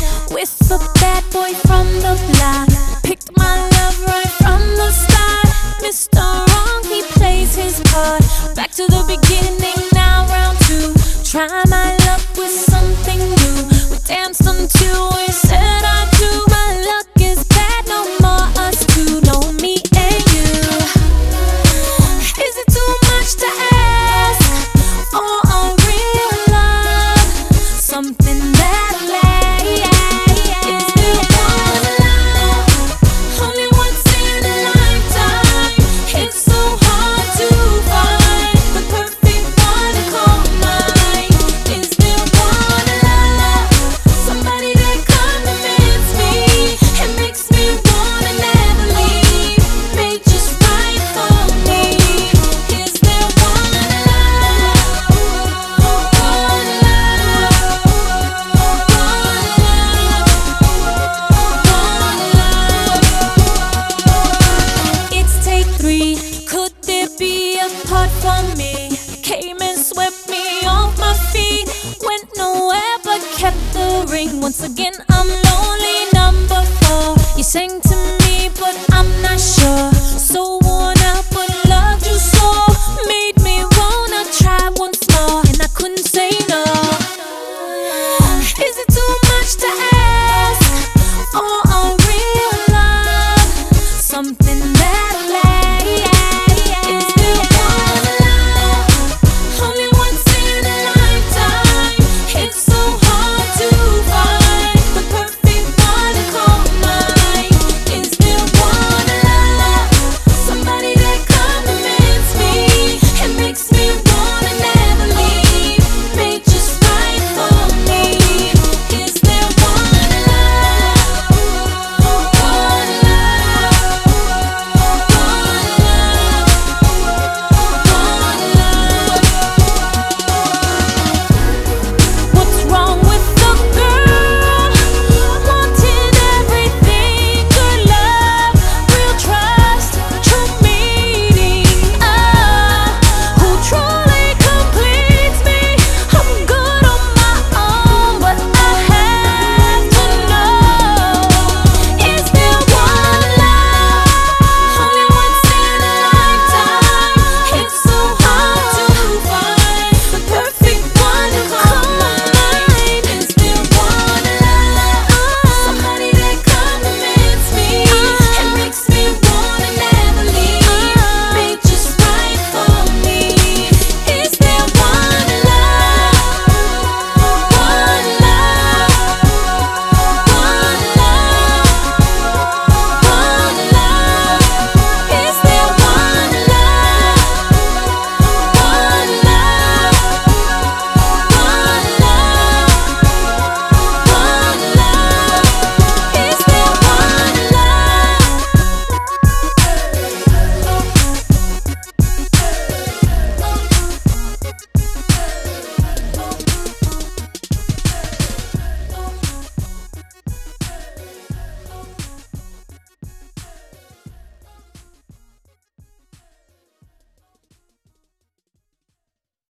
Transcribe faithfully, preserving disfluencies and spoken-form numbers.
with a bad boy from the block. Picked my love right from the start. Mister Wrong, he plays his part. Back to the beginning, now round two. Try my luck with something new. We danced until we said I do. My luck is bad, no more us two. No, me and you. Is it too much to ask for a real love? Something that lasts. Is there one love? Only once in a lifetime. It's so hard to find the perfect one to call mine. Is there one love? Somebody that compliments me and makes me wanna never leave. Made just right for me. Is there one love? One love. It's take three. Could there be a part for me? Came and swept me off my feet. Went nowhere but kept the ring. Once again, I'm lonely, number four. You sang to me, but I'm not sure. So worn